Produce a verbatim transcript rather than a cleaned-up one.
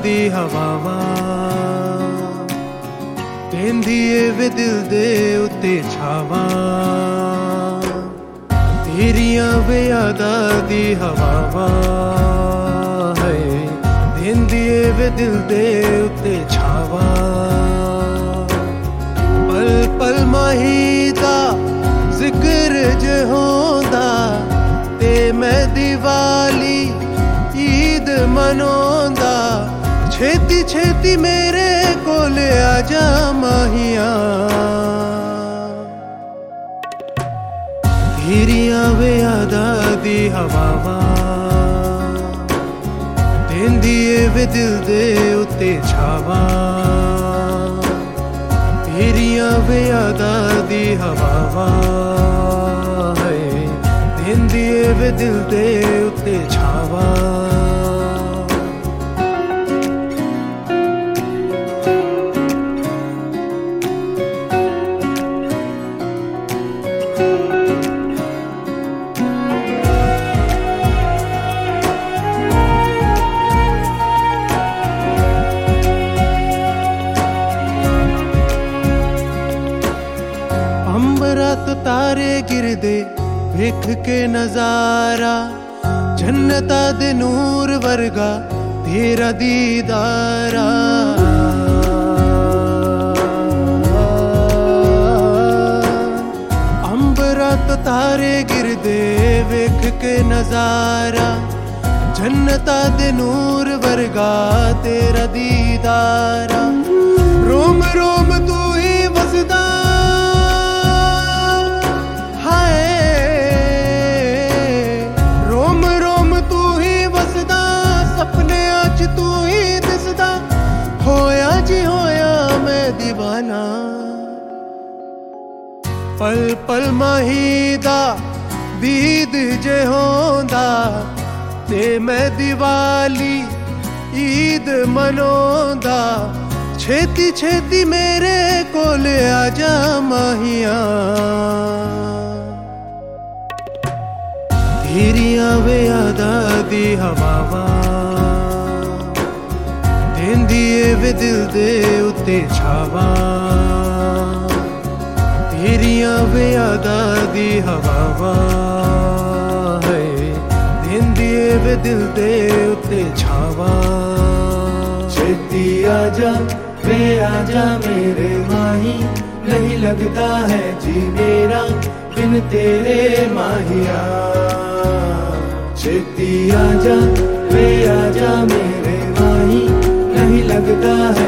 दी हवावां देंदिए वे दिल दे उत्ते छावां तेरियां वे यादां दी हवावां है देंदिए वे दिल दे उत्ते छावां पल पल माही दा जिक्र जे होंदा ते मैं दिवाली ईद मनोंदा छेती छेती मेरे कोल आजा माहिया तेरियां वे यादां दी हवावां देंदिए वे दिल दे उत्ते छावां तेरियां वे यादां दी हवावां है देंदिए वे दिल दे उत्ते छावां अंबरात तारे गिरदे वेख के नजारा जन्नता दे नूर वर्गा तेरा दीदारा अंबरात तारे गिरदे वेख के नजारा जन्नता दे नूर वर्गा तेरा दीदारा रोम रोम तू ही वसदा दीवाना पल पल माहीदा दीद जे होंदा ते मैं दिवाली ईद मनोंदा छेती छेती मेरे कोल आजा माहिया तेरियां वे यादां दी हवावां देंदिए वे दिल दे उत्ते छावां तेरियां वे यादां दी हवावां है देंदिए वे दिल दे उत्ते छावां छेती आजा वे आजा मेरे माही नहीं लगता है जी मेरा बिन तेरे माहिया छेती आजा वे आजा मेरे माही नहीं लगता है